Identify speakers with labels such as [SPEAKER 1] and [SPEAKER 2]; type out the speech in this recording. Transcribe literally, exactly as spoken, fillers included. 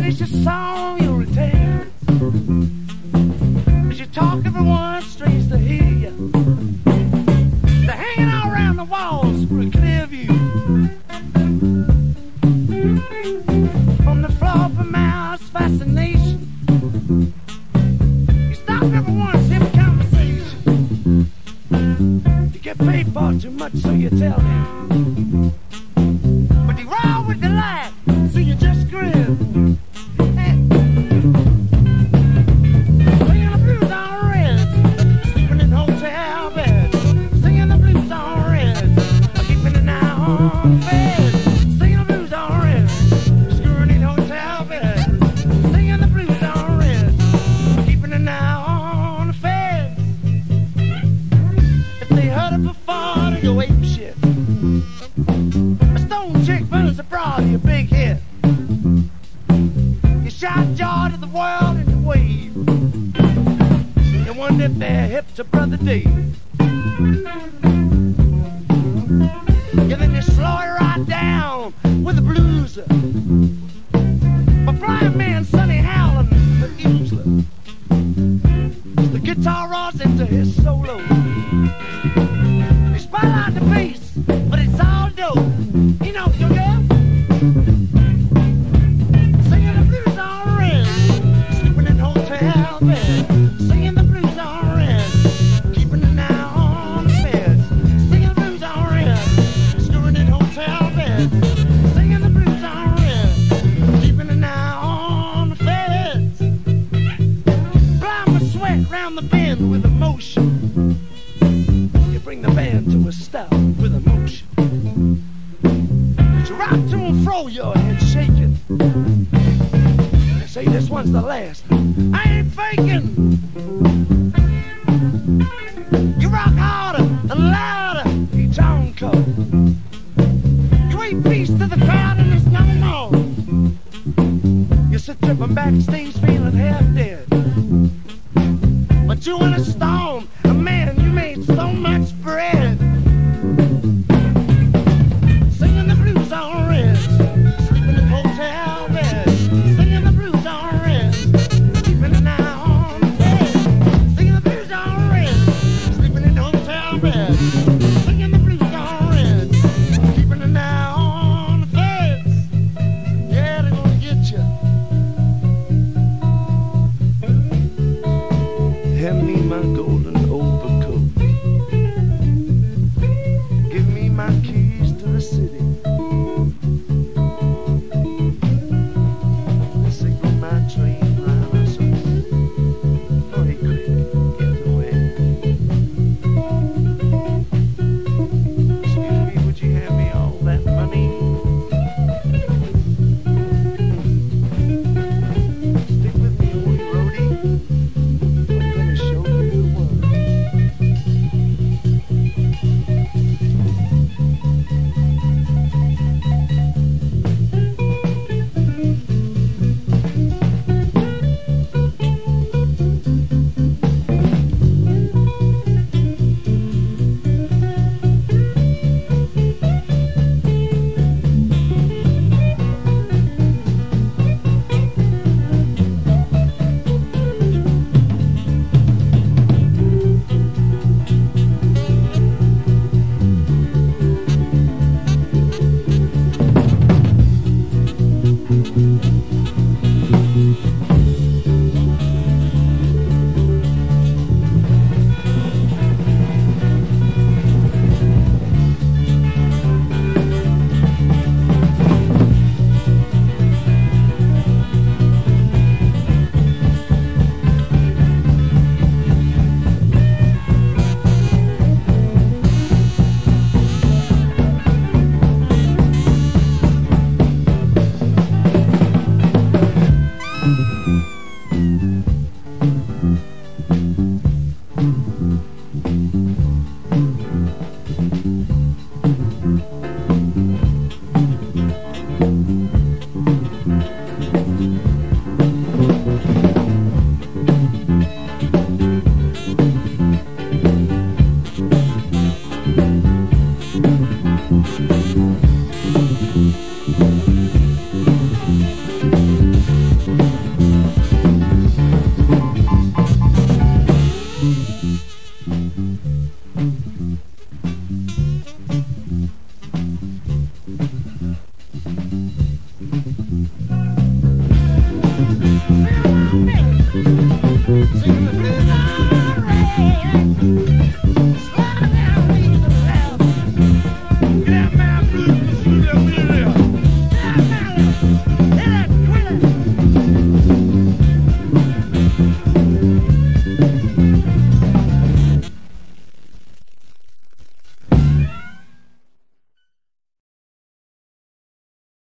[SPEAKER 1] finish your song, you'll retain. As you talk, everyone strains to hear you. They're hanging all around the walls for a clear view. From the floor of mouse fascination, you stop everyone's hip conversation. You get paid far too much, so you tell them. But you roll with the light, so you just grin. Hey. Singing the blues on reds, sleeping in hotel beds. Singing the blues on reds, keeping an eye on the feds. Singing the blues on reds, screwing in hotel beds. Singing the blues on reds, keeping an eye on the feds. If they heard it before, they go ape shit. A stone chick burns abroad, you big hit. You shout joy to the world and you wave. You wonder if they're hip to Brother Dave. Yeah, then you slow it right down with the blues. But Blind Man Sonny Howland, the usually. The guitar rolls into his solo. They spell out the bass, but it's all dope. You know, sugar. Singing the blues on red, sleeping in hotel beds. Singing the blues on red, keeping an eye on the feds. Singing the blues on red, screwing in hotel beds. Singing the blues on red, keeping an eye on the feds. Blind with sweat round the bend with emotion. You bring the band to a stop with emotion. You rock to and fro, your head shaking. They say this one's the last. I ain't faking. You rock harder and louder each encore. You ain't peace to the crowd and there's no more. You sit tripping backstage feeling half dead. But you in a storm, and man, you made so much bread. Singing the blues on red, sleeping in hotel beds. Singing the blues on red, keeping an eye on the feds. Singing the blues on red, sleeping in hotel beds. Singing the blues on red, keeping an eye on the feds. Yeah, they're gonna get you. Hand me my golden overcoat. Give me my keys to the city. Signal my train rhinoceros. Hurry quick, get away. Excuse me, would you hand me all that money? Stick with me, old roadie. I'm gonna show you the world.
[SPEAKER 2] Thank you.